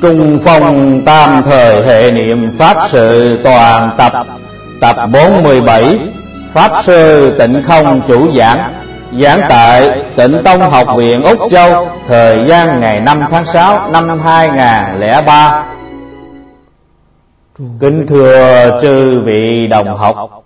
Trung phong tam thời hệ niệm Pháp sự toàn tập. Tập 47. Pháp sư Tịnh Không chủ giảng. Giảng tại Tịnh Tông Học viện Úc Châu. Thời gian ngày 5 tháng 6 năm 2003. Kính thưa chư vị đồng học,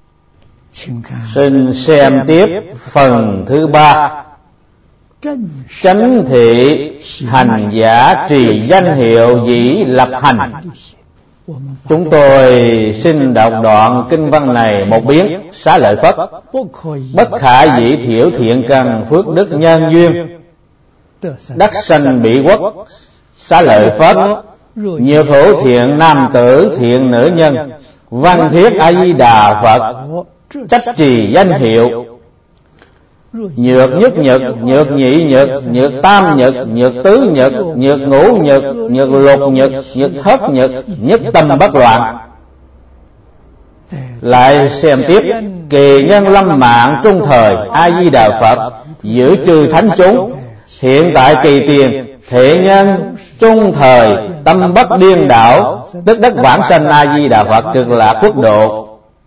xin xem tiếp phần thứ 3. Chánh thị hành giả trì danh hiệu dĩ lập hành. Chúng tôi xin đọc đoạn kinh văn này một biến. Xá lợi Phất: bất khả dĩ thiểu thiện căn phước đức nhân duyên, đắc sanh bỉ quốc. Xá lợi Phất: nhược hữu thiện nam tử thiện nữ nhân, văn thiết A Di Đà Phật, trách trì danh hiệu. Nhược nhất nhật, nhược nhị nhật, nhược tam nhật, nhược tứ nhật, nhược ngũ nhật, nhược lục nhật, nhược thất nhật, nhất tâm bất loạn. Lại xem tiếp: kỳ nhân lâm mạng trung thời A Di Đà Phật, giữ chư thánh chúng. Hiện tại kỳ tiền thể nhân trung thời tâm bất điên đảo, tức đất vãng sanh A Di Đà Phật cực lạc quốc độ.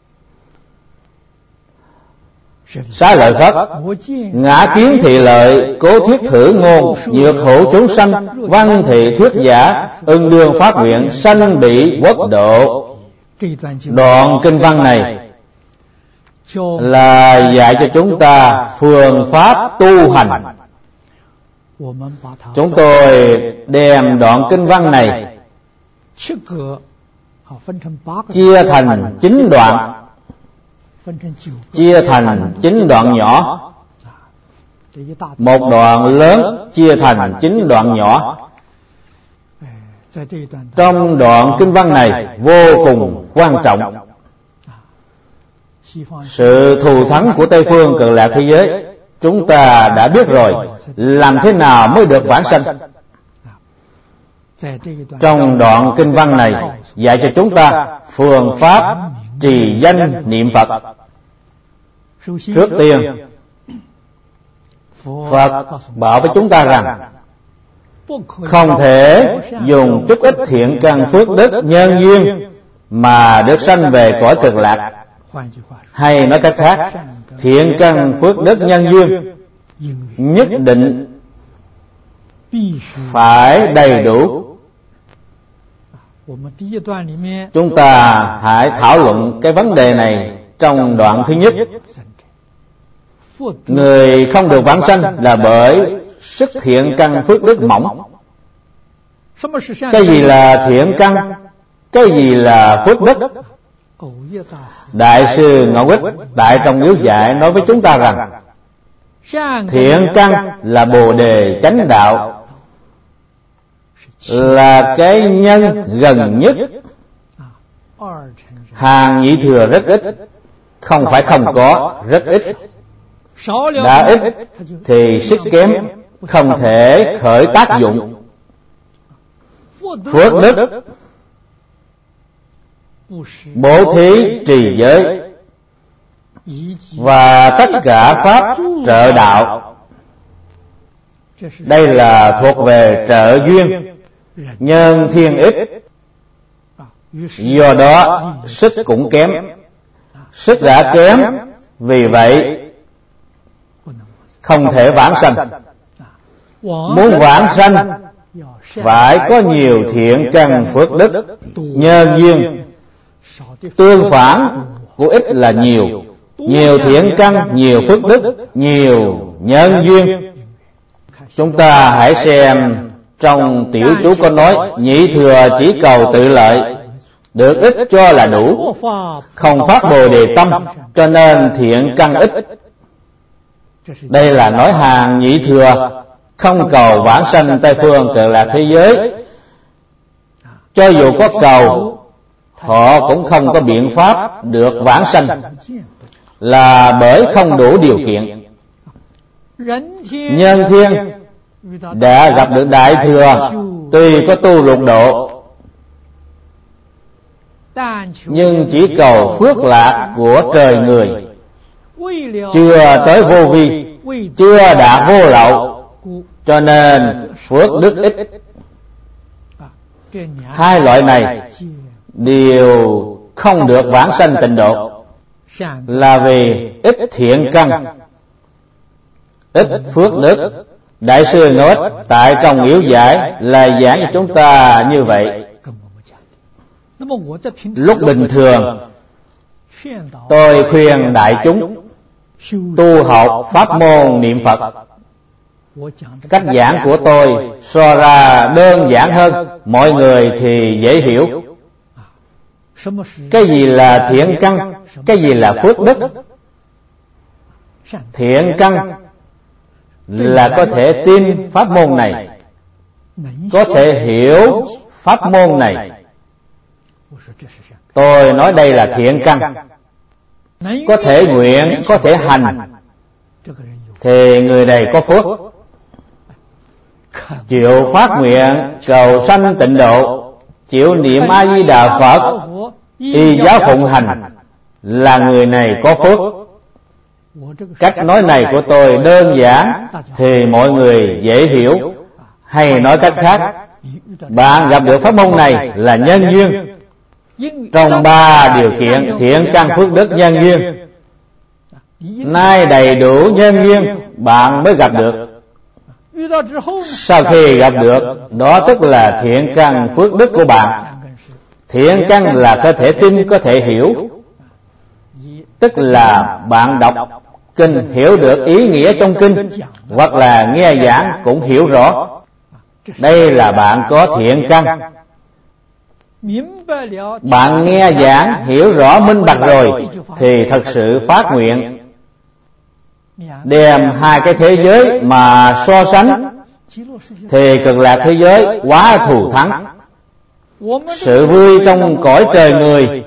Xá lợi Phất: ngã kiến thị lợi, cố thiết thử ngôn, nhược hữu chúng sanh, văn thị thuyết giả, ưng đương phát nguyện, sanh bị quốc độ. Đoạn kinh văn này là dạy cho chúng ta phương pháp tu hành. Chúng tôi đem đoạn kinh văn này chia thành 9 đoạn, chia thành 9 đoạn nhỏ. Một đoạn lớn chia thành 9 đoạn nhỏ. Trong đoạn kinh văn này vô cùng quan trọng. Sự thù thắng của Tây phương cực lạc thế giới chúng ta đã biết rồi. Làm thế nào mới được vãng sanh? Trong đoạn kinh văn này dạy cho chúng ta phương pháp trì danh niệm Phật. Trước tiên, Phật bảo với chúng ta rằng không thể dùng chút ít thiện căn phước đức nhân duyên mà được sanh về cõi cực lạc. Hay nói cách khác, thiện căn phước đức nhân duyên nhất định phải đầy đủ. Chúng ta hãy thảo luận cái vấn đề này trong đoạn thứ nhất. Người không được vãng sanh là bởi sức thiện căn phước đức mỏng. Cái gì là thiện căn? Cái gì là phước đức? Đại sư Ngẫu Ích tại trong Yếu Dạy nói với chúng ta rằng thiện căn là Bồ Đề chánh đạo, là cái nhân gần nhất. Hàng nhị thừa rất ít, không phải không có, rất ít. Đã ít thì sức kém, không thể khởi tác dụng. Phước đức: bố thí trì giới và tất cả pháp trợ đạo. Đây là thuộc về trợ duyên, nhân thiên ít. Do đó sức cũng kém. Sức đã kém, vì vậy không thể vãng sanh. Muốn vãng sanh phải có nhiều thiện căn phước đức nhân duyên. Tương phản của ít là nhiều. Nhiều thiện căn, nhiều phước đức, nhiều nhân duyên. Chúng ta hãy xem trong tiểu chú có nói: nhị thừa chỉ cầu tự lợi, được ít cho là đủ, không phát Bồ Đề tâm, cho nên thiện căn ít. Đây là nói hàng nhị thừa không cầu vãng sanh Tây phương cực lạc thế giới. Cho dù có cầu, họ cũng không có biện pháp được vãng sanh, là bởi không đủ điều kiện. Nhân thiên đã gặp được đại thừa, tuy có tu lục độ, nhưng chỉ cầu phước lạc của trời người, chưa tới vô vi, chưa đạt vô lậu, cho nên phước đức ít. Hai loại này đều không được vãng sanh tịnh độ, là vì ít thiện căn, ít phước đức. Đại sư nói tại trong Yếu Giải là giảng cho chúng ta như vậy. Lúc bình thường tôi khuyên đại chúng tu học pháp môn niệm Phật. Cách giảng của tôi so ra đơn giản hơn, mọi người thì dễ hiểu. Cái gì là thiện căn, cái gì là phước đức? Thiện căn là có thể tin pháp môn này, có thể hiểu pháp môn này. Tôi nói đây là thiện căn. Có thể nguyện, có thể hành, thì người này có phước. Chịu phát nguyện cầu sanh tịnh độ, chịu niệm A Di Đà Phật, y giáo phụng hành, là người này có phước. Cách nói này của tôi đơn giản thì mọi người dễ hiểu. Hay nói cách khác, bạn gặp được pháp môn này là nhân duyên. Trong 3 điều kiện thiện căn phước đức nhân duyên, nay đầy đủ nhân duyên bạn mới gặp được. Sau khi gặp được, đó tức là thiện căn phước đức của bạn. Thiện căn là có thể tin, có thể hiểu, tức là bạn đọc kinh hiểu được ý nghĩa trong kinh, hoặc là nghe giảng cũng hiểu rõ. Đây là bạn có thiện căn. Bạn nghe giảng hiểu rõ minh bạch rồi thì thật sự phát nguyện, đem hai cái thế giới mà so sánh thì Cực Lạc thế giới quá thù thắng. Sự vui trong cõi trời người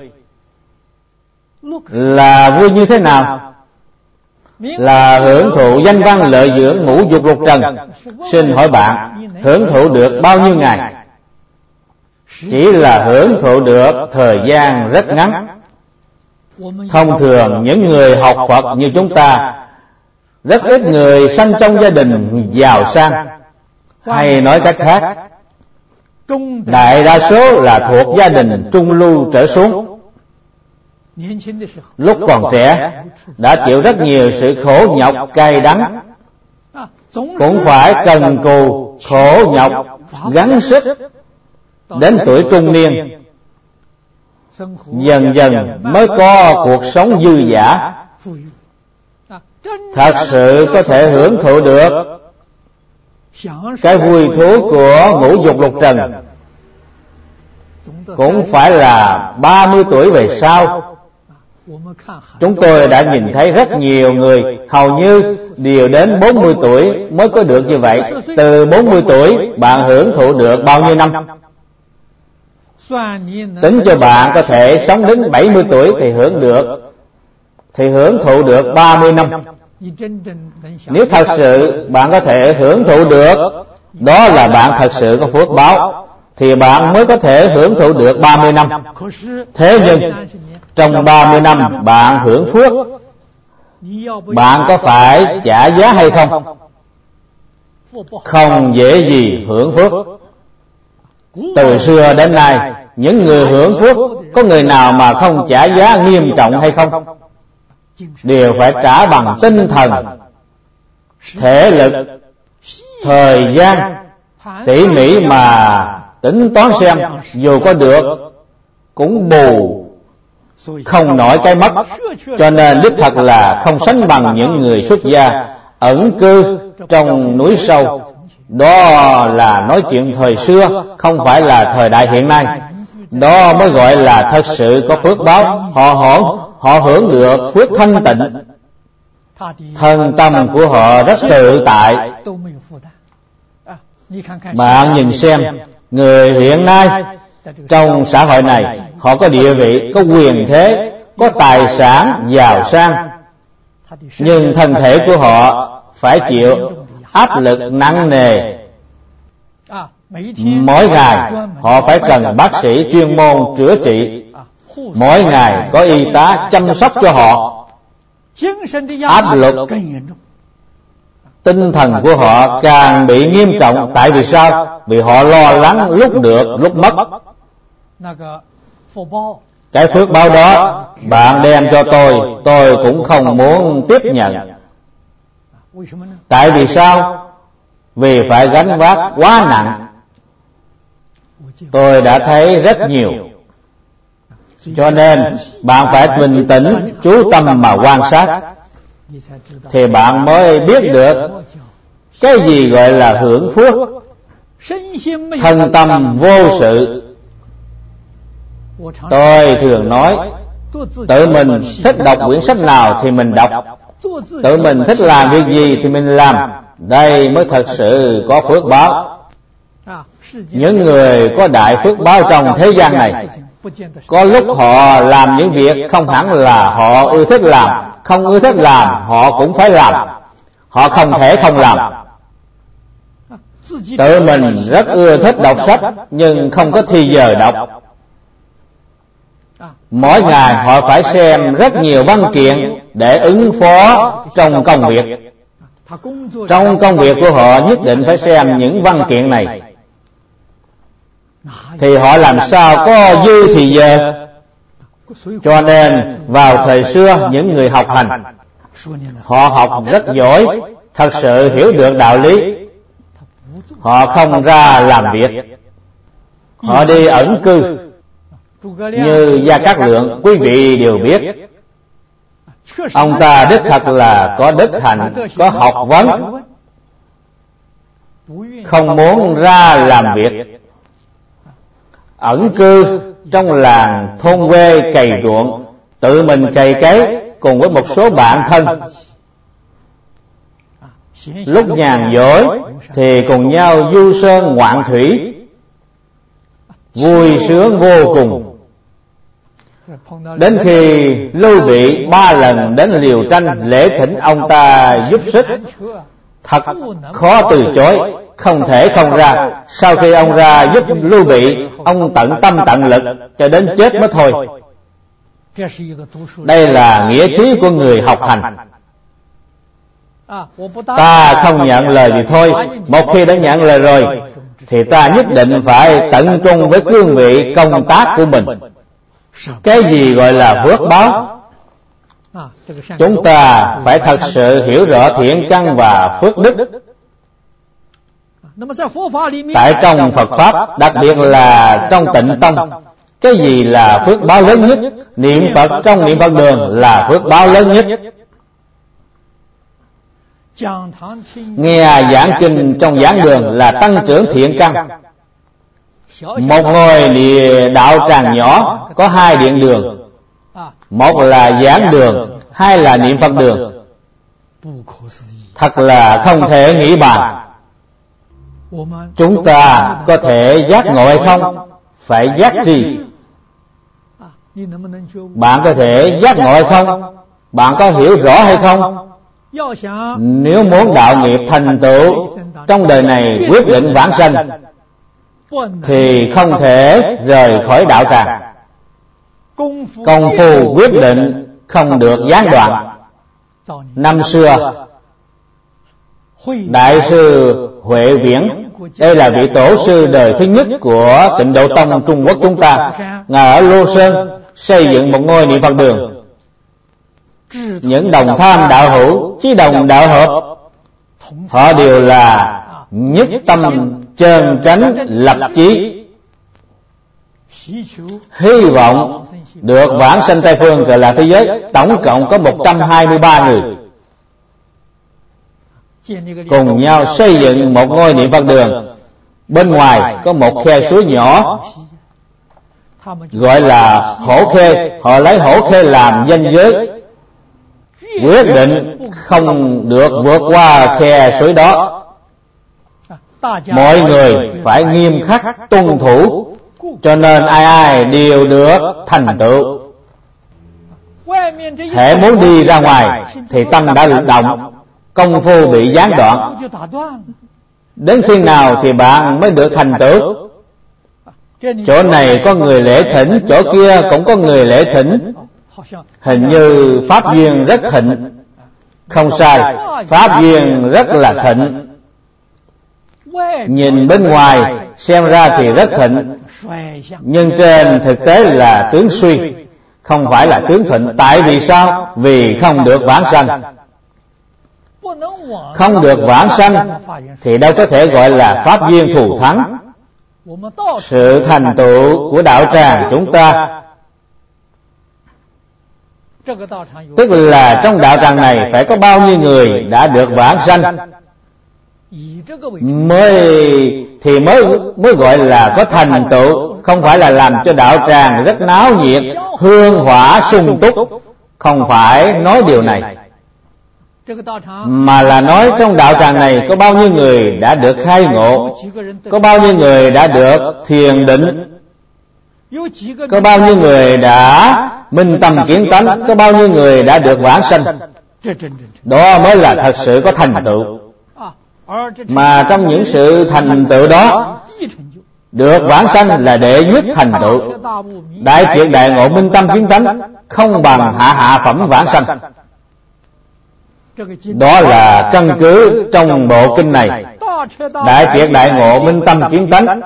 là vui như thế nào? Là hưởng thụ danh văn lợi dưỡng ngũ dục lục trần. Xin hỏi bạn, hưởng thụ được bao nhiêu ngày? Chỉ là hưởng thụ được thời gian rất ngắn. Thông thường những người học Phật như chúng ta, rất ít người sanh trong gia đình giàu sang. Hay nói cách khác, đại đa số là thuộc gia đình trung lưu trở xuống. Lúc còn trẻ đã chịu rất nhiều sự khổ nhọc cay đắng, cũng phải cần cù khổ nhọc gắng sức. Đến tuổi trung niên dần dần mới có cuộc sống dư dả, thật sự có thể hưởng thụ được cái vui thú của ngũ dục lục trần. Cũng phải là 30 tuổi về sau. Chúng tôi đã nhìn thấy rất nhiều người hầu như đều đến 40 tuổi mới có được như vậy. Từ 40 tuổi bạn hưởng thụ được bao nhiêu năm? Tính cho bạn có thể sống đến 70 tuổi thì hưởng thụ được 30 năm. Nếu thật sự bạn có thể hưởng thụ được, đó là bạn thật sự có phước báo, thì bạn mới có thể hưởng thụ được 30 năm. Thế nhưng trong 30 năm bạn hưởng phước, bạn có phải trả giá hay không? Không dễ gì hưởng phước. Từ xưa đến nay, những người hưởng phước có người nào mà không trả giá nghiêm trọng hay không? Đều phải trả bằng tinh thần, thể lực, thời gian, tỉ mỉ mà tính toán xem, dù có được cũng bù không nổi cái mất. Cho nên đích thật là không sánh bằng những người xuất gia ẩn cư trong núi sâu. Đó là nói chuyện thời xưa, không phải là thời đại hiện nay. Đó mới gọi là thật sự có phước báo. Họ hưởng được phước thanh tịnh, thân tâm của họ rất tự tại. Bạn nhìn xem, người hiện nay trong xã hội này, họ có địa vị, có quyền thế, có tài sản giàu sang, nhưng thân thể của họ phải chịu áp lực nặng nề. Mỗi ngày họ phải cần bác sĩ chuyên môn chữa trị, mỗi ngày có y tá chăm sóc cho họ. Áp lực tinh thần của họ càng bị nghiêm trọng. Tại vì sao? Vì họ lo lắng lúc được lúc mất. Cái phước báo đó bạn đem cho tôi cũng không muốn tiếp nhận. Tại vì sao? Vì phải gánh vác quá nặng. Tôi đã thấy rất nhiều. Cho nên bạn phải bình tĩnh, chú tâm mà quan sát, thì bạn mới biết được cái gì gọi là hưởng phước. Thân tâm vô sự. Tôi thường nói, tự mình thích đọc quyển sách nào thì mình đọc, tự mình thích làm việc gì thì mình làm. Đây mới thật sự có phước báo. Những người có đại phước báo trong thế gian này, có lúc họ làm những việc không hẳn là họ ưa thích làm. Không ưa thích làm họ cũng phải làm. Họ không thể không làm. Tự mình rất ưa thích đọc sách, nhưng không có thì giờ đọc. Mỗi ngày họ phải xem rất nhiều văn kiện để ứng phó trong công việc. Trong công việc của họ nhất định phải xem những văn kiện này, thì họ làm sao có dư thì giờ. Cho nên vào thời xưa, những người học hành, họ học rất giỏi, thật sự hiểu được đạo lý. Họ không ra làm việc, họ đi ẩn cư. Như Gia Cát Lượng, quý vị đều biết, ông ta đích thật là có đức hạnh, có học vấn, không muốn ra làm việc, ẩn cư trong làng thôn quê cày ruộng, tự mình cày cấy cùng với một số bạn thân. Lúc nhàn rỗi thì cùng nhau du sơn ngoạn thủy, vui sướng vô cùng. Đến khi Lưu Bị 3 lần đến Liều Tranh lễ thỉnh ông ta giúp sức, thật khó từ chối, không thể không ra. Sau khi ông ra giúp Lưu Bị, ông tận tâm tận lực cho đến chết mới thôi. Đây là nghĩa khí của người học hành. Ta không nhận lời thì thôi, một khi đã nhận lời rồi thì ta nhất định phải tận trung với cương vị công tác của mình. Cái gì gọi là phước báo? Chúng ta phải thật sự hiểu rõ thiện căn và phước đức. Tại trong Phật Pháp, đặc biệt là trong Tịnh Tông, cái gì là phước báo lớn nhất? Niệm Phật trong niệm Phật đường là phước báo lớn nhất. Nghe giảng kinh trong giảng đường là tăng trưởng thiện căn. Một ngôi địa đạo tràng nhỏ có 2 điện đường, một là giảng đường, 2 là niệm Phật đường. Thật là không thể nghĩ bàn. Chúng ta có thể giác ngộ hay không? Phải giác gì? Bạn có thể giác ngộ hay không? Bạn có hiểu rõ hay không? Nếu muốn đạo nghiệp thành tựu trong đời này quyết định vãng sanh, thì không thể rời khỏi đạo tràng. Công phu quyết định không được gián đoạn. Năm xưa, Đại sư Huệ Viễn, đây là vị tổ sư đời thứ nhất của Tịnh Độ Tông Trung Quốc chúng ta, ngài ở Lô Sơn xây dựng một ngôi niệm Phật đường. Những đồng tham đạo hữu, chí đồng đạo hợp, họ đều là nhất tâm chân chánh lập chí, hy vọng được vãng sanh Tây Phương Cực Lạc thế giới. Tổng cộng có 123 người cùng nhau xây dựng một ngôi niệm Phật đường. Bên ngoài có một khe suối nhỏ gọi là Hổ Khê. Họ lấy Hổ Khê làm danh giới, quyết định không được vượt qua khe suối đó. Mọi người phải nghiêm khắc tuân thủ, cho nên ai ai đều được thành tựu. Hễ muốn đi ra ngoài thì tâm đã được động, công phu bị gián đoạn. Đến khi nào thì bạn mới được thành tựu? Chỗ này có người lễ thỉnh, chỗ kia cũng có người lễ thỉnh. Hình như pháp duyên rất thịnh, Không sai, pháp duyên rất là thịnh. Nhìn bên ngoài xem ra thì rất thịnh, nhưng trên thực tế là tướng suy, không phải là tướng thịnh. Tại vì sao? Vì không được vãng sanh. Không được vãng sanh thì đâu có thể gọi là pháp duyên thù thắng. Sự thành tựu của đạo tràng chúng ta, tức là trong đạo tràng này phải có bao nhiêu người đã được vãng sanh mới gọi là có thành tựu. Không phải là làm cho đạo tràng rất náo nhiệt, hương hỏa sung túc. Không phải nói điều này, mà là nói trong đạo tràng này có bao nhiêu người đã được khai ngộ, có bao nhiêu người đã được thiền định, có bao nhiêu người đã minh tâm kiến tánh, có bao nhiêu người đã được vãng sanh. Đó mới là thật sự có thành tựu. Mà trong những sự thành tựu đó, được vãng sanh là đệ nhất thành tựu. Đại triệt đại ngộ minh tâm kiến tánh không bằng hạ phẩm vãng sanh. Đó là căn cứ trong bộ kinh này. Đại triệt đại ngộ minh tâm kiến tánh,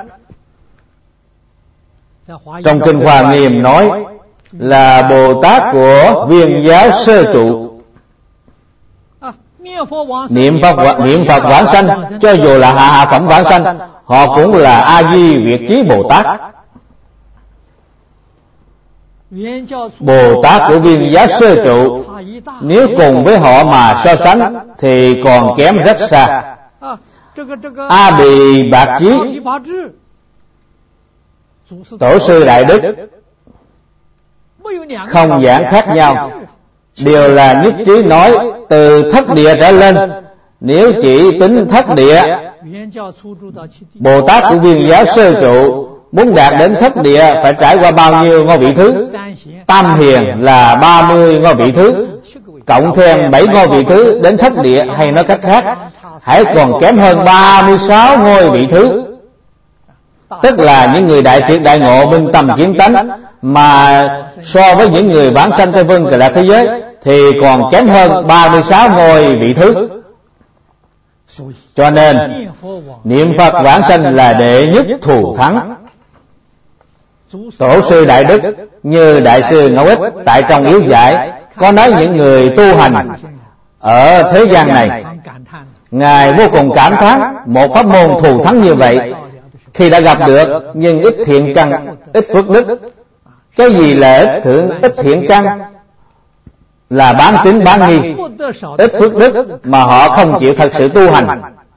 trong kinh Hoa Nghiêm nói là Bồ Tát của Viên Giáo Sơ Trụ. Niệm Phật vãng sanh, cho dù là hạ phẩm vãng sanh, họ cũng là A Di Việt Chí Bồ Tát. Bồ Tát của Viên Giáo Sơ Trụ, nếu cùng với họ mà so sánh thì còn kém rất xa. A Bì Bạc Chí, Tổ sư Đại Đức, không giảng khác nhau, đều là nhất trí nói từ thất địa trở lên. Nếu chỉ tính thất địa, Bồ Tát của Viên Giáo Sơ Trụ muốn đạt đến thất địa phải trải qua bao nhiêu ngôi vị thứ? Tam hiền là 30 ngôi vị thứ, cộng thêm 7 ngôi vị thứ đến thất địa, hay nói cách khác, hãy còn kém hơn 36 ngôi vị thứ. Tức là những người đại triệt đại ngộ minh tâm kiến tánh, mà so với những người vãng sanh Tây Phương Cực Lạc thế giới thì còn kém hơn 36 ngôi vị thứ. Cho nên niệm Phật vãng sanh là đệ nhất thù thắng. Tổ sư Đại Đức như Đại sư Ngẫu Ích tại trong Yếu Giải có nói những người tu hành ở thế gian này, Ngài vô cùng cảm thán một pháp môn thù thắng như vậy. Khi đã gặp được nhưng ít thiện căn, ít phước đức. Cái gì là ít thiện căn? Là bán tín bán nghi. Ít phước đức mà họ không chịu thật sự tu hành.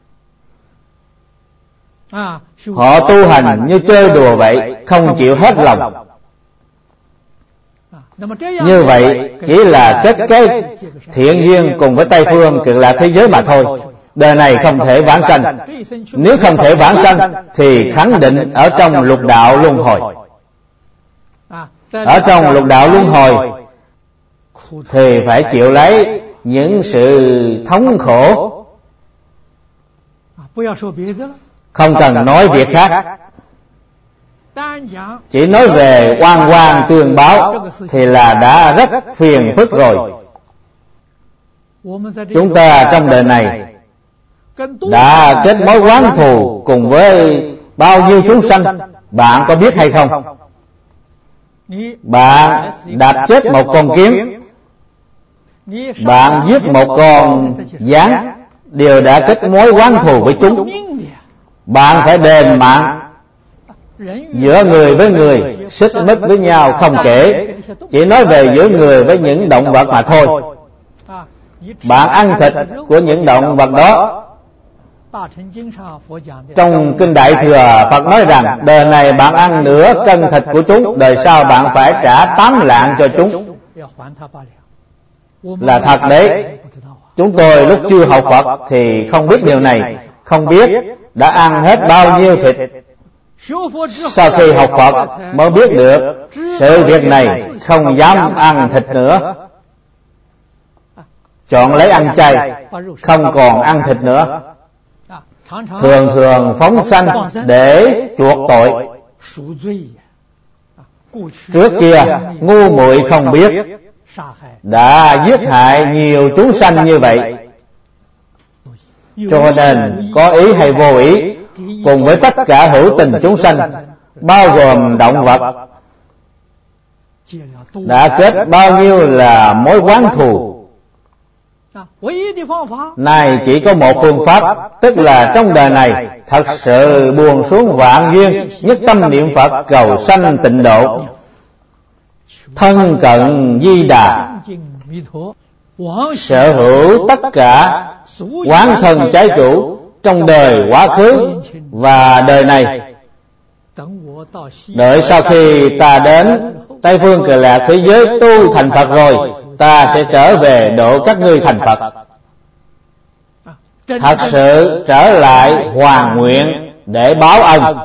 Họ tu hành như chơi đùa vậy, không chịu hết lòng. Như vậy chỉ là kết cái thiện duyên cùng với Tây Phương Cực Lạc thế giới mà thôi. Đời này không thể vãng sanh. Nếu không thể vãng sanh thì khẳng định ở trong lục đạo luân hồi. Ở trong lục đạo luân hồi thì phải chịu lấy những sự thống khổ. Không cần nói việc khác, chỉ nói về oan oan tương báo thì là đã rất phiền phức rồi. Chúng ta trong đời này đã kết mối oán thù cùng với bao nhiêu chúng sanh, bạn có biết hay không? Bạn đạp chết một con kiến, bạn giết một con gián, đều đã kết mối oán thù với chúng. Bạn phải đền mạng. Giữa người với người xích mích với nhau không kể, chỉ nói về giữa người với những động vật mà thôi. Bạn ăn thịt của những động vật đó. Trong Kinh Đại Thừa, Phật nói rằng đời này bạn ăn nửa cân thịt của chúng, đời sau bạn phải trả 8 lạng cho chúng. Là thật đấy. Chúng tôi lúc chưa học Phật thì không biết điều này, không biết đã ăn hết bao nhiêu thịt. Sau khi học Phật mới biết được sự việc này, không dám ăn thịt nữa, chọn lấy ăn chay, không còn ăn thịt nữa. Thường thường phóng sanh để chuộc tội. Trước kia ngu muội không biết, đã giết hại nhiều chúng sanh như vậy. Cho nên có ý hay vô ý, cùng với tất cả hữu tình chúng sanh, bao gồm động vật, đã kết bao nhiêu là mối oán thù. Này chỉ có một phương pháp, tức là trong đời này thật sự buông xuống vạn duyên, nhất tâm niệm Phật cầu sanh tịnh độ, thân cận Di Đà, sở hữu tất cả oán thân trái chủ trong đời quá khứ và đời này. Đợi sau khi ta đến Tây Phương Cực Lạc thế giới tu thành Phật rồi, ta sẽ trở về độ các ngươi thành Phật. Thật sự trở lại hoàn nguyện để báo ân.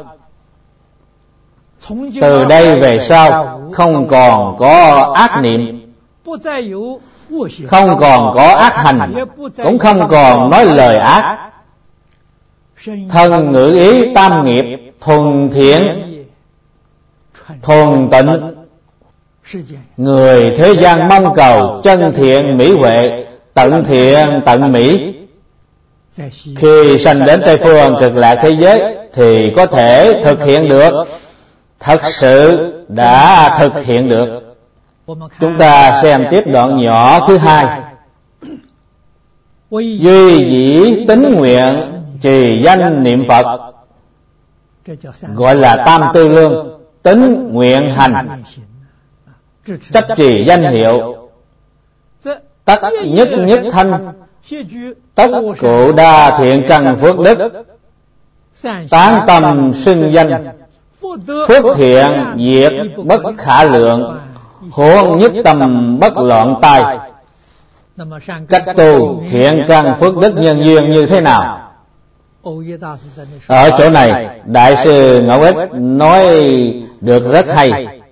Từ đây về sau không còn có ác niệm, không còn có ác hành, cũng không còn nói lời ác. Thân ngữ ý tam nghiệp thuần thiện thuần tịnh. Người thế gian mong cầu chân thiện mỹ huệ, tận thiện tận mỹ. Khi sanh đến Tây Phương Cực Lạc thế giới thì có thể thực hiện được, thật sự đã thực hiện được. Chúng ta xem tiếp đoạn nhỏ thứ hai. Duy dĩ tín nguyện trì danh niệm Phật, gọi là tam tư lương. Tín nguyện hành, chấp trì danh hiệu, tất nhất nhất thanh, tất cụ đa thiện căn phước đức, tán tâm xưng danh, phước thiện diệt bất khả lượng, huống nhất tâm bất loạn tai. Cách tu thiện căn phước đức nhân duyên như thế nào? Ở chỗ này Đại sư Ngẫu Ích nói được rất hay.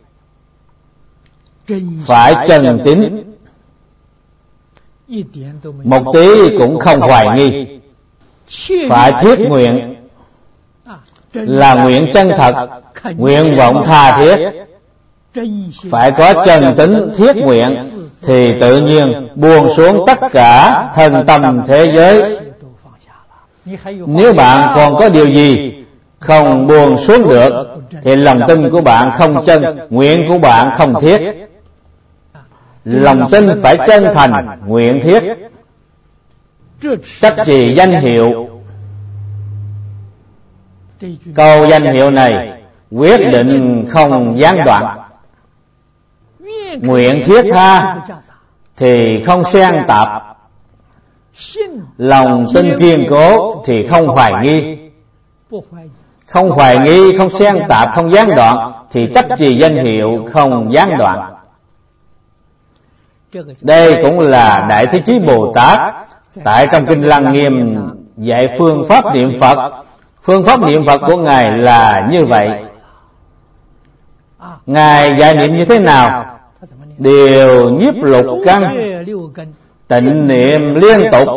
Phải chân tín, một tí cũng không hoài nghi. Phải thiết nguyện, là nguyện chân thật, nguyện vọng tha thiết. Phải có chân tín thiết nguyện thì tự nhiên buông xuống tất cả thân tâm thế giới. Nếu bạn còn có điều gì không buông xuống được thì lòng tin của bạn không chân, nguyện của bạn không thiết. Lòng tin phải chân thành, nguyện thiết. Chấp trì danh hiệu. Câu danh hiệu này quyết định không gián đoạn. Nguyện thiết tha thì không xen tạp. Lòng tin kiên cố thì không hoài nghi. Không hoài nghi, không xen tạp, không gián đoạn thì chấp trì danh hiệu không gián đoạn. Đây cũng là Đại Thế Chí Bồ Tát tại trong Kinh Lăng Nghiêm dạy phương pháp niệm Phật. Phương pháp niệm Phật của Ngài là như vậy. Ngài dạy niệm như thế nào? Điều nhiếp lục căn, tịnh niệm liên tục.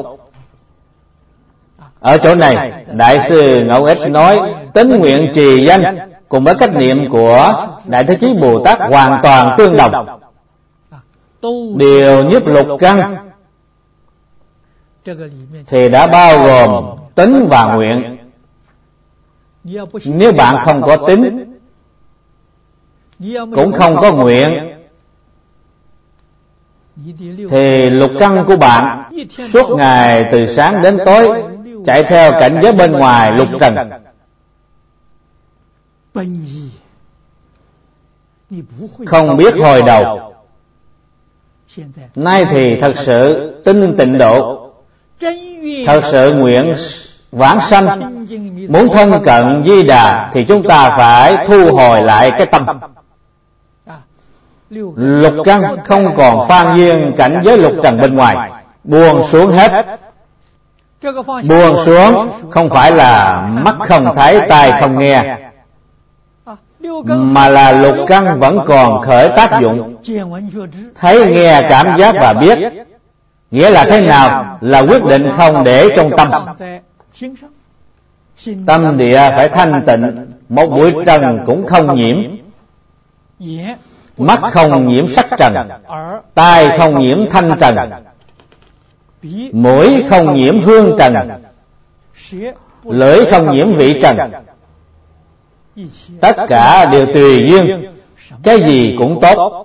Ở chỗ này Đại sư Ngẫu Ích nói tín nguyện trì danh cùng với cách niệm của Đại Thế Chí Bồ Tát hoàn toàn tương đồng. Điều nhiếp lục căn thì đã bao gồm tín và nguyện. Nếu bạn không có tín cũng không có nguyện thì lục căn của bạn suốt ngày từ sáng đến tối chạy theo cảnh giới bên ngoài lục trần. Không biết hồi đầu. Nay thì thật sự tin tịnh độ, thật sự nguyện vãng sanh, muốn thân cận Di Đà thì chúng ta phải thu hồi lại cái tâm. Lục căn không còn phan duyên cảnh giới lục trần bên ngoài, buông xuống hết. Buông xuống không phải là mắt không thấy, tai không nghe, mà là lục căn vẫn còn khởi tác dụng. Thấy, nghe, cảm giác và biết. Nghĩa là thế nào? Là quyết định không để trong tâm. Tâm địa phải thanh tịnh, một bụi trần cũng không nhiễm. mắt không nhiễm sắc trần, tai không nhiễm thanh trần, mũi không nhiễm hương trần, lưỡi không nhiễm vị trần. Tất cả đều tùy duyên, cái gì cũng tốt,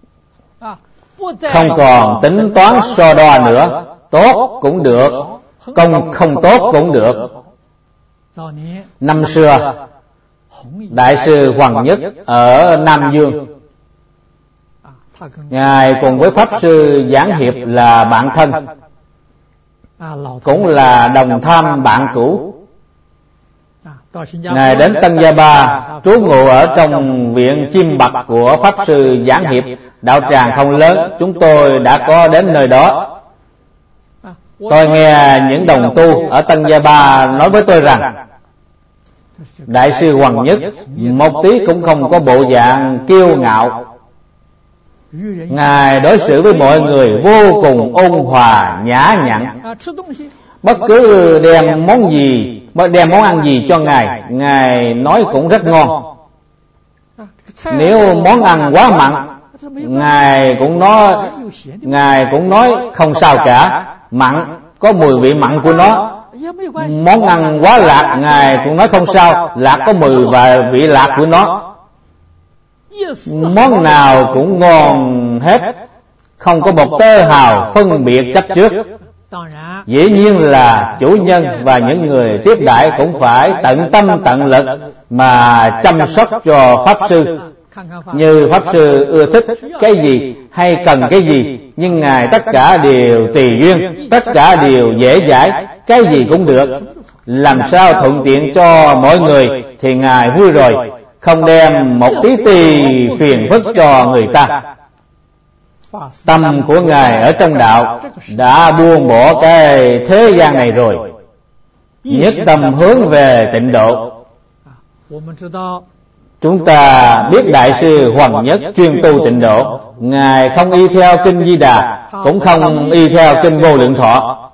không còn tính toán so đo nữa. Tốt cũng được, không tốt cũng được. Năm xưa, Đại sư Hoàng Nhất ở Nam Dương, Ngài cùng với Pháp Sư Giảng Hiệp là bạn thân, cũng là đồng tham bạn cũ. Ngài đến Tân Gia Ba trú ngụ ở trong viện Chim Bạc của Pháp Sư Giảng Hiệp. Đạo tràng không lớn, chúng tôi đã có đến nơi đó. Tôi nghe những đồng tu ở Tân Gia Ba nói với tôi rằng Đại sư Hoàng Nhất một tí cũng không có bộ dạng kiêu ngạo. Ngài đối xử với mọi người vô cùng ôn hòa nhã nhặn. Bất cứ đem món ăn gì cho Ngài nói cũng rất ngon. Nếu món ăn quá mặn, Ngài cũng nói không sao cả, mặn có mùi vị mặn của nó. Món ăn quá lạc, Ngài cũng nói không sao, lạc có mùi và vị lạc của nó. Món nào cũng ngon hết, không có một tơ hào phân biệt chấp trước. Dĩ nhiên là chủ nhân và những người tiếp đãi cũng phải tận tâm tận lực mà chăm sóc cho Pháp Sư. Như Pháp Sư ưa thích cái gì hay cần cái gì, nhưng Ngài tất cả đều tùy duyên, tất cả đều dễ dãi, cái gì cũng được. Làm sao thuận tiện cho mọi người thì Ngài vui rồi, không đem một tí phiền phức cho người ta. Tâm của Ngài ở trong đạo đã buông bỏ cái thế gian này rồi, nhất tâm hướng về tịnh độ. Chúng ta biết Đại sư Hoàng Nhất chuyên tu tịnh độ. Ngài không y theo kinh Di Đà, cũng không y theo kinh Vô Lượng Thọ.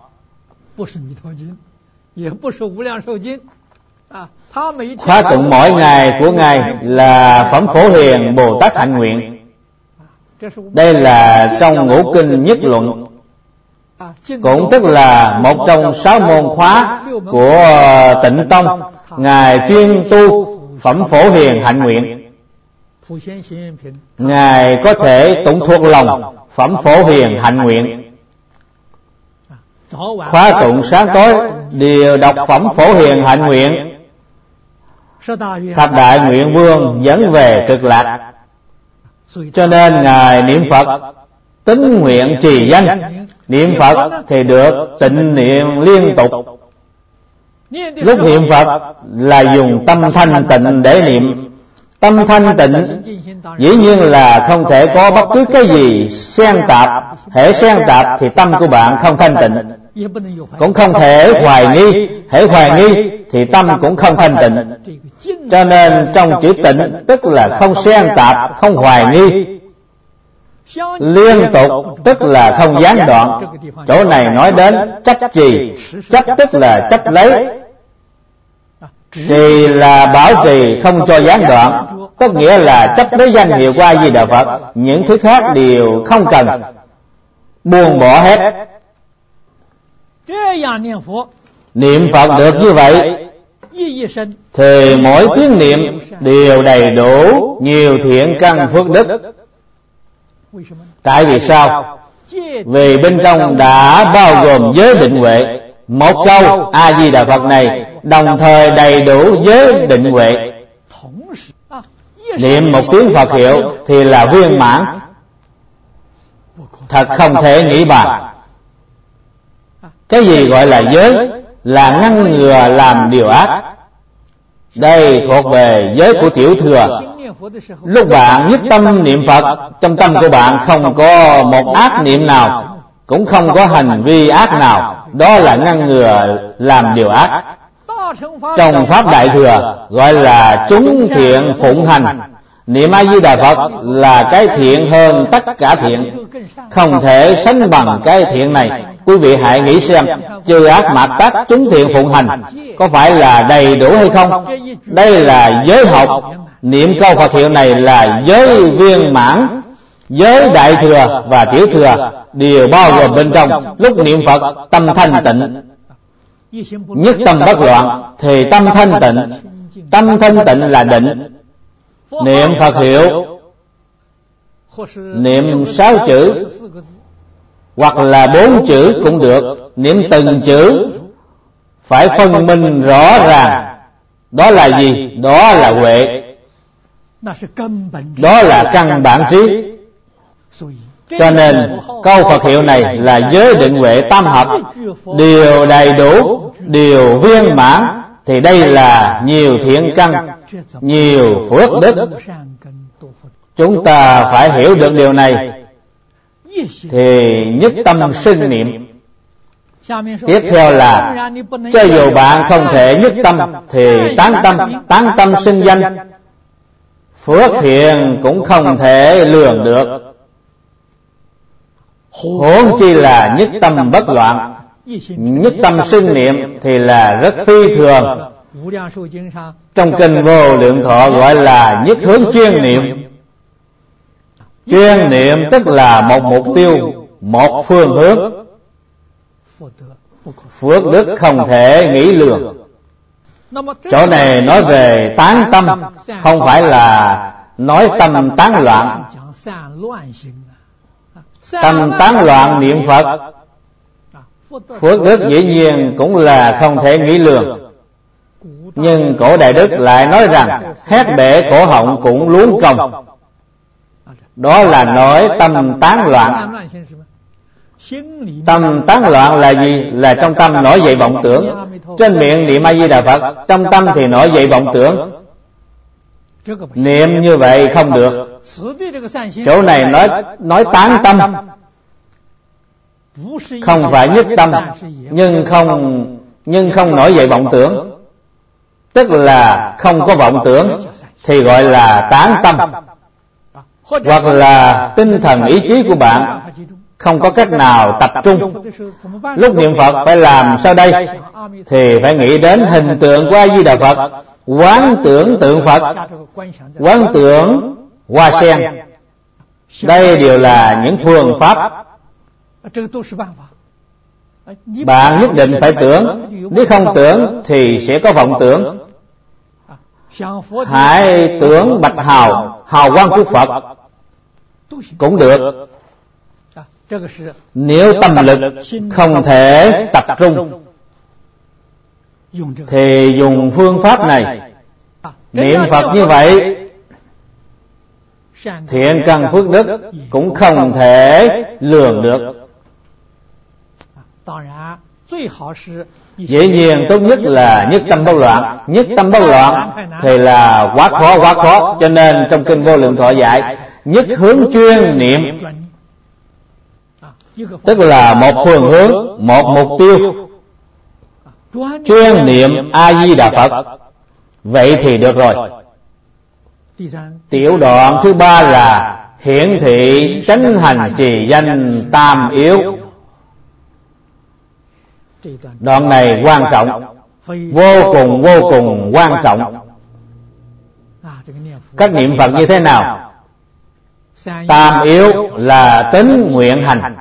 Khóa tụng mỗi ngày của Ngài là Phẩm Phổ Hiền Bồ Tát Hạnh Nguyện. Đây là trong Ngũ Kinh Nhất Luận, cũng tức là một trong 6 môn khóa của Tịnh Tông. Ngài chuyên tu Phẩm Phổ Hiền Hạnh Nguyện. Ngài có thể tụng thuộc lòng Phẩm Phổ Hiền Hạnh Nguyện. Khóa tụng sáng tối đều đọc Phẩm Phổ Hiền Hạnh Nguyện. Thập đại nguyện vương dẫn về cực lạc. Cho nên Ngài niệm Phật tín nguyện trì danh. Niệm Phật thì được tịnh niệm liên tục. Lúc niệm Phật là dùng tâm thanh tịnh để niệm. Tâm thanh tịnh dĩ nhiên là không thể có bất cứ cái gì xen tạp. Hễ xen tạp thì tâm của bạn không thanh tịnh. Cũng không thể hoài nghi. Hễ hoài nghi thì tâm cũng không thanh tịnh. Cho nên trong chữ tịnh tức là không xen tạp, không hoài nghi. Liên tục tức là không gián đoạn. Chỗ này nói đến chấp trì. Chấp tức là chấp lấy, trì là bảo trì không cho gián đoạn. Có nghĩa là chấp lấy danh hiệu của A Di Đà Phật, những thứ khác đều không cần, buông bỏ hết. Niệm Phật được như vậy thì mỗi tiếng niệm đều đầy đủ nhiều thiện căn phước đức. Tại vì sao? Vì bên trong đã bao gồm giới định huệ. Một câu A Di Đà Phật này đồng thời đầy đủ giới định huệ. Niệm một tiếng Phật hiệu thì là viên mãn, thật không thể nghĩ bàn. Cái gì gọi là giới? Là ngăn ngừa làm điều ác. Đây thuộc về giới của tiểu thừa. Lúc bạn nhất tâm niệm Phật, trong tâm của bạn không có một ác niệm nào, cũng không có hành vi ác nào. Đó là ngăn ngừa làm điều ác. Trong Pháp Đại Thừa gọi là chúng thiện phụng hành. Niệm A Di Đà Phật là cái thiện hơn tất cả thiện, không thể sánh bằng cái thiện này. Quý vị hãy nghĩ xem, trừ ác mạt tác chúng thiện phụng hành có phải là đầy đủ hay không? Đây là giới học. Niệm câu Phật hiệu này là giới viên mãn. Giới đại thừa và tiểu thừa đều bao gồm bên trong. Lúc niệm Phật tâm thanh tịnh, nhất tâm bất loạn thì tâm thanh tịnh. Tâm thanh tịnh là định. Niệm Phật hiệu, niệm 6 chữ hoặc là 4 chữ cũng được. Niệm từng chữ phải phân minh rõ ràng. Đó là gì? Đó là huệ. Đó là căn bản trí. Cho nên câu Phật hiệu này là giới định huệ tam hợp, điều đầy đủ, điều viên mãn. Thì đây là nhiều thiện căn, nhiều phước đức. Chúng ta phải hiểu được điều này thì nhất tâm sinh niệm. Tiếp theo là cho dù bạn không thể nhất tâm thì tán tâm sinh danh. Phước thiện cũng không thể lường được, huống chi là nhất tâm bất loạn. Nhất tâm sinh niệm thì là rất phi thường. Trong kinh Vô Lượng Thọ gọi là nhất hướng chuyên niệm. Chuyên niệm tức là một mục tiêu, một phương hướng. Phước đức không thể nghĩ lường. Chỗ này nói về tán tâm, không phải là nói tâm tán loạn. Tâm tán loạn niệm Phật, phước đức dĩ nhiên cũng là không thể nghĩ lường. Nhưng cổ đại đức lại nói rằng hét bể cổ họng cũng luống công. Đó là nói tâm tán loạn. Tâm tán loạn là gì? Là trong tâm nổi dậy vọng tưởng. Trên miệng niệm A Di Đà Phật, trong tâm thì nổi dậy vọng tưởng. Niệm như vậy không được. Chỗ này nói tán tâm, không phải nhất tâm, nhưng không nổi dậy vọng tưởng, tức là không có vọng tưởng thì gọi là tán tâm. Hoặc là tinh thần ý chí của bạn không có cách nào tập trung. Lúc niệm Phật phải làm sao đây? Thì phải nghĩ đến hình tượng của A Di Đà Phật, quán tưởng tượng Phật, quán tưởng hoa sen. Đây đều là những phương pháp. Bạn nhất định phải tưởng. Nếu không tưởng thì sẽ có vọng tưởng. Hãy tưởng bạch hào quang của Phật cũng được. Nếu tâm lực không thể tập trung thì dùng phương pháp này. Niệm Phật như vậy, thiện căn phước đức cũng không thể lường được. Dĩ nhiên tốt nhất là nhất tâm bất loạn. Nhất tâm bất loạn thì là quá khó. Cho nên trong kinh Vô Lượng Thọ dạy nhất hướng chuyên niệm, tức là một phương hướng, một mục tiêu. Chuyên niệm A Di Đà Phật, vậy thì được rồi. Tiểu đoạn thứ 3 là hiển thị chánh hành trì danh tam yếu. Đoạn này quan trọng, vô cùng quan trọng. Cách niệm Phật như thế nào? Tam yếu là tính nguyện hành,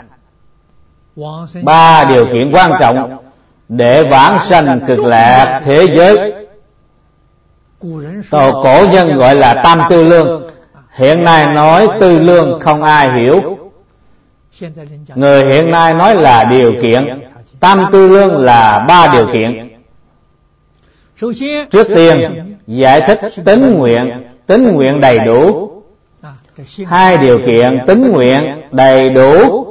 3 điều kiện quan trọng để vãng sanh cực lạc thế giới. Cổ nhân gọi là tam tư lương. Hiện nay nói tư lương không ai hiểu. Người hiện nay nói là điều kiện. Tam tư lương là 3 điều kiện. Trước tiên giải thích tính nguyện đầy đủ. 2 điều kiện tính nguyện đầy đủ.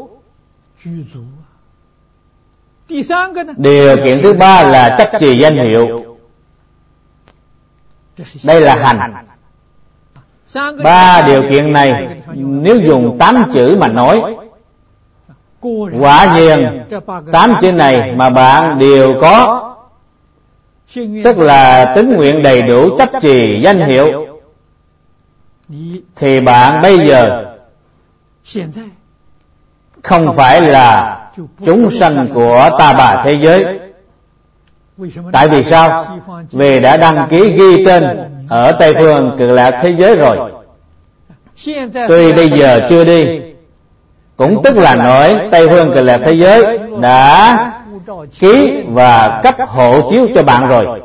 Điều kiện thứ 3 là chấp trì danh hiệu. Đây là hành. 3 điều kiện này nếu dùng 8 chữ mà nói, quả nhiên 8 chữ này mà bạn đều có, tức là tính nguyện đầy đủ, chấp trì danh hiệu, thì bạn bây giờ không phải là chúng sanh của ta bà thế giới. Tại vì sao? Vì đã đăng ký ghi tên ở Tây Phương Cực Lạc thế giới rồi. Tuy bây giờ chưa đi, cũng tức là nói Tây Phương Cực Lạc thế giới đã ký và cấp hộ chiếu cho bạn rồi.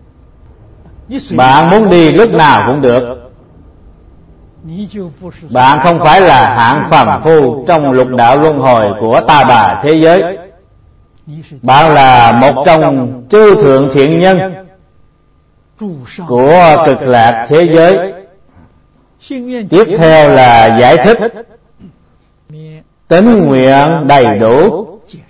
Bạn muốn đi lúc nào cũng được. Bạn không phải là hạng phàm phu trong lục đạo luân hồi của ta bà thế giới. Bạn là một trong chư thượng thiện nhân của Cực Lạc thế giới. Tiếp theo là giải thích tín nguyện đầy đủ.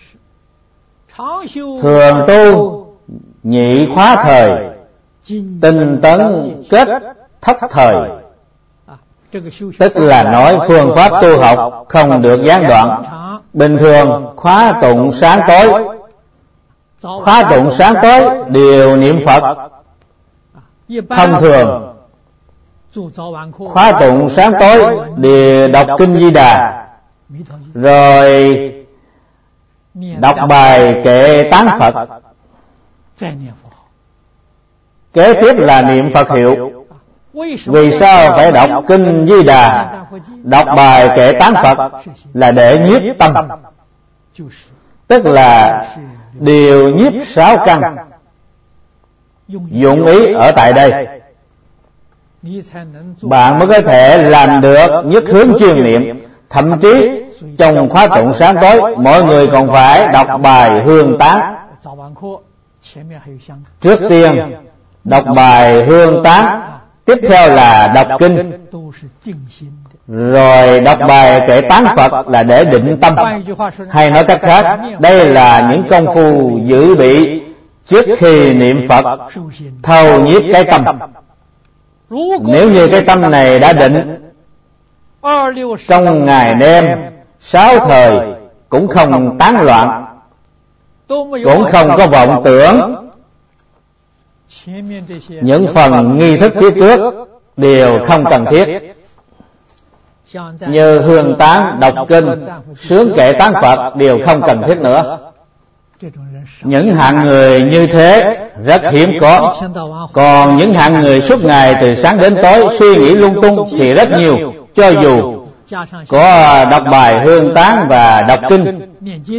Thường tu nhị khóa thời, tinh tấn kết thất thời. Tức là nói phương pháp tu học không được gián đoạn. Bình thường khóa tụng sáng tối, khóa tụng sáng tối đều niệm Phật. Thông thường khóa tụng sáng tối đều đọc kinh Di Đà, rồi đọc bài kệ tán Phật, kế tiếp là niệm Phật hiệu. Vì sao phải đọc kinh Di Đà, đọc bài kệ tán Phật? Là để nhiếp tâm, tức là điều nhiếp sáu căn, dụng ý ở tại đây. Bạn mới có thể làm được nhất hướng chuyên niệm. Thậm chí trong khóa tụng sáng tối, mọi người còn phải đọc bài hương tán. Trước tiên đọc bài hương tán, tiếp theo là đọc kinh, rồi đọc bài kệ tán Phật là để định tâm. Hay nói cách khác, đây là những công phu dự bị trước khi niệm Phật, thâu nhiếp cái tâm. Nếu như cái tâm này đã định, trong ngày đêm 6 thời cũng không tán loạn, cũng không có vọng tưởng. Những phần nghi thức phía trước đều không cần thiết, như hương tán, đọc kinh, sướng kệ tán Phật đều không cần thiết nữa. Những hạng người như thế rất hiếm có. Còn những hạng người suốt ngày từ sáng đến tối suy nghĩ lung tung thì rất nhiều. Cho dù có đọc bài hương tán và đọc kinh,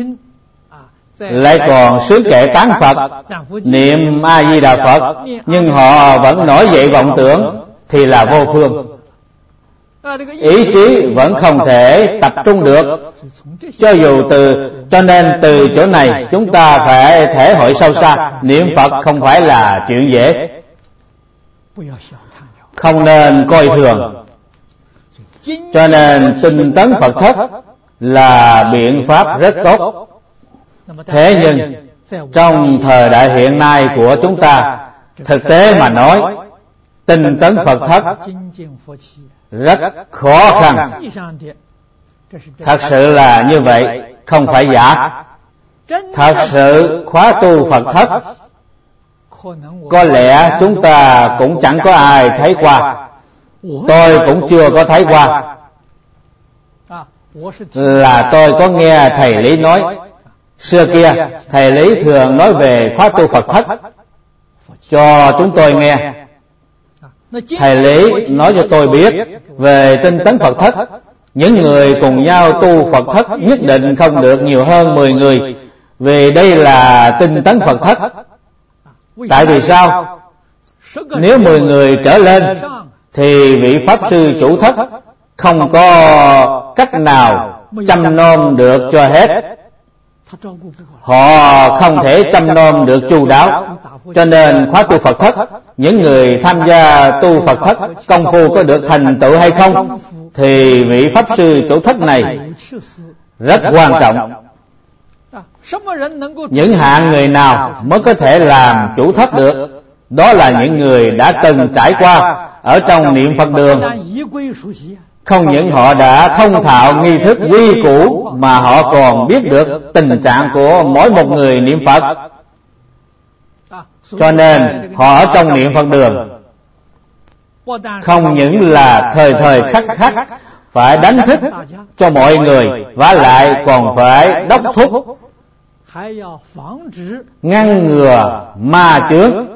lại còn sướng kệ tán Phật, niệm A Di Đà Phật, nhưng họ vẫn nổi dậy vọng tưởng thì là vô phương. Ý chí vẫn không thể tập trung được. Cho nên từ chỗ này chúng ta phải thể hội sâu xa, niệm Phật không phải là chuyện dễ, không nên coi thường. Cho nên tinh tấn Phật thất là biện pháp rất tốt. Thế nhưng trong thời đại hiện nay của chúng ta, thực tế mà nói, tinh tấn Phật thất rất khó khăn. Thật sự là như vậy, không phải giả. Thật sự khóa tu Phật thất, có lẽ chúng ta cũng chẳng có ai thấy qua. Tôi cũng chưa có thấy qua. Là tôi có nghe thầy Lý nói. Xưa kia thầy Lý thường nói về khóa tu Phật thất cho chúng tôi nghe. Thầy Lý nói cho tôi biết về tinh tấn Phật thất. Những người cùng nhau tu Phật thất nhất định không được nhiều hơn 10 người, vì đây là tinh tấn Phật thất. Tại vì sao? Nếu 10 người trở lên thì vị Pháp sư chủ thất không có cách nào chăm nom được cho hết. Họ không thể chăm nom được chu đáo. Cho nên khóa tu Phật thất, những người tham gia tu Phật thất công phu có được thành tựu hay không thì vị Pháp sư chủ thất này rất quan trọng. Những hạng người nào mới có thể làm chủ thất được? Đó là những người đã từng trải qua ở trong niệm Phật đường. Không những họ đã thông thạo nghi thức quy củ, mà họ còn biết được tình trạng của mỗi một người niệm Phật. Cho nên họ ở trong niệm Phật đường không những là thời thời khắc khắc phải đánh thức cho mọi người, và lại còn phải đốc thúc ngăn ngừa ma chướng.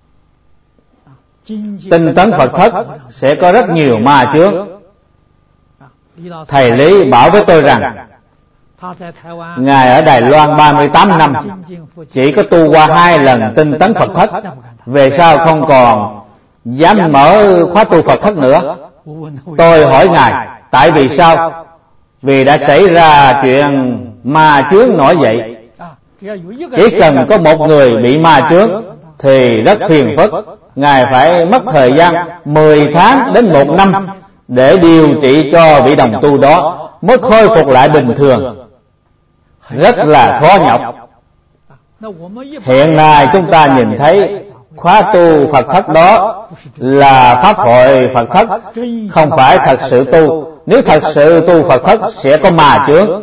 Tinh tấn Phật thất sẽ có rất nhiều ma chướng. Thầy Lý bảo với tôi rằng Ngài ở Đài Loan 38 năm chỉ có tu qua 2 lần tinh tấn Phật thất, về sau không còn dám mở khóa tu Phật thất nữa. Tôi hỏi Ngài tại vì sao? Vì đã xảy ra chuyện ma chướng nổi dậy. Chỉ cần có một người bị ma chướng thì rất phiền phức. Ngài phải mất thời gian 10 tháng đến 1 năm để điều trị cho vị đồng tu đó mới khôi phục lại bình thường, rất là khó nhọc. Hiện nay chúng ta nhìn thấy khóa tu Phật thất đó là pháp hội Phật thất, không phải thật sự tu. Nếu thật sự tu Phật thất sẽ có ma chướng.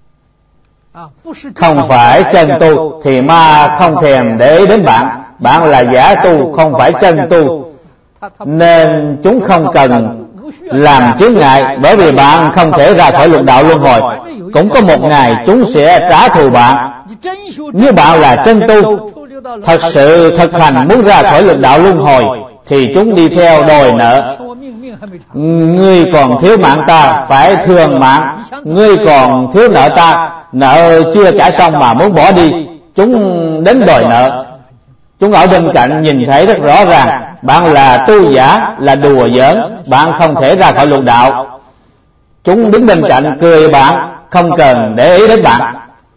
Không phải chân tu thì ma không thèm để ý đến bạn. Bạn là giả tu, không phải chân tu, nên chúng không cần làm chướng ngại. Bởi vì bạn không thể ra khỏi lục đạo luân hồi, cũng có một ngày chúng sẽ trả thù bạn. Nếu bạn là chân tu, thật sự thực hành muốn ra khỏi lục đạo luân hồi, thì chúng đi theo đòi nợ. Ngươi còn thiếu mạng ta, phải thương mạng. Ngươi còn thiếu nợ ta, nợ chưa trả xong mà muốn bỏ đi, chúng đến đòi nợ. Chúng ở bên cạnh nhìn thấy rất rõ ràng bạn là tu giả, là đùa giỡn, bạn không thể ra khỏi lục đạo. Chúng đứng bên cạnh cười bạn, không cần để ý đến bạn.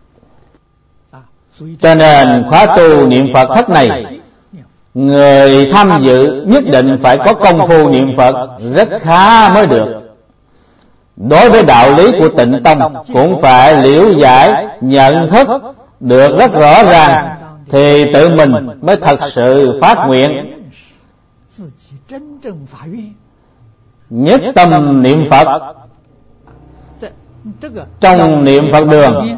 Cho nên khóa tu niệm Phật thất này, người tham dự nhất định phải có công phu niệm Phật rất khá mới được. Đối với đạo lý của Tịnh Tông cũng phải liễu giải, nhận thức được rất rõ ràng, thì tự mình mới thật sự phát nguyện, nhất tâm niệm Phật. Trong niệm Phật đường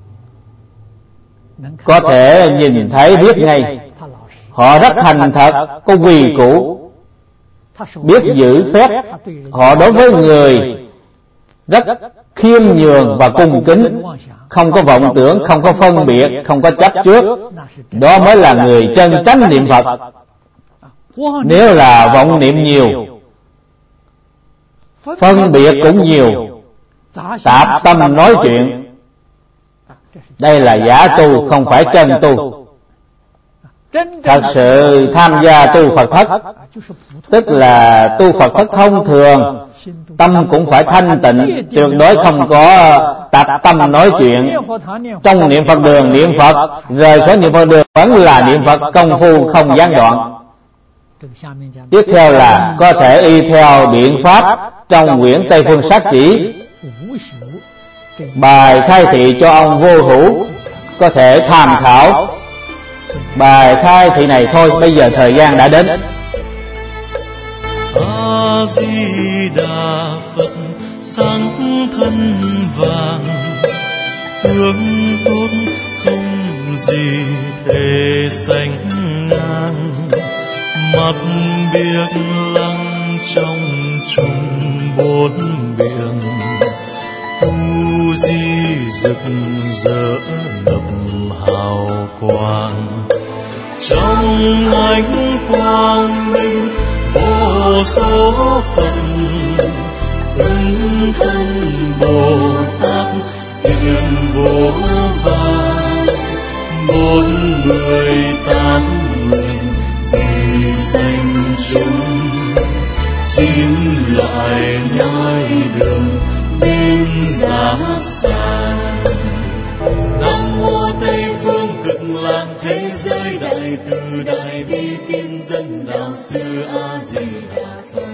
có thể nhìn thấy biết ngay, họ rất thành thật, có quy củ, biết giữ phép. Họ đối với người rất khiêm nhường và cung kính, không có vọng tưởng, không có phân biệt, không có chấp trước. Đó mới là người chân chánh niệm Phật. Nếu là vọng niệm nhiều, phân biệt cũng nhiều, tạp tâm nói chuyện, đây là giả tu, không phải chân tu. Thật sự tham gia tu Phật thất, tức là tu Phật thất thông thường, tâm cũng phải thanh tịnh, tuyệt đối không có tạp tâm nói chuyện. Trong niệm Phật đường niệm Phật, rời khỏi niệm Phật đường vẫn là niệm Phật, công phu không gián đoạn. Tiếp theo là có thể y theo biện pháp trong quyển Tây Phương Sát Chỉ, bài khai thị cho ông Vô Hữu, có thể tham khảo bài khai thị này thôi. Bây giờ thời gian đã đến. A Di Đà Phật sáng thân vàng, tướng tốt không gì thể sánh ngang, mặt biết lăng trong chung bốn biển, tu di rực rỡ ngập hào quang, trong ánh quang minh vô số phận, ứng thân Bồ Tát hiện vô vàn, 48 nguyện vì danh chúng, chín lại nhai đường bên giá xa. Nam mô Tây phương Cực Lạc thế giới đại từ đại bi tiên dân đạo sư A Di Đà Phật.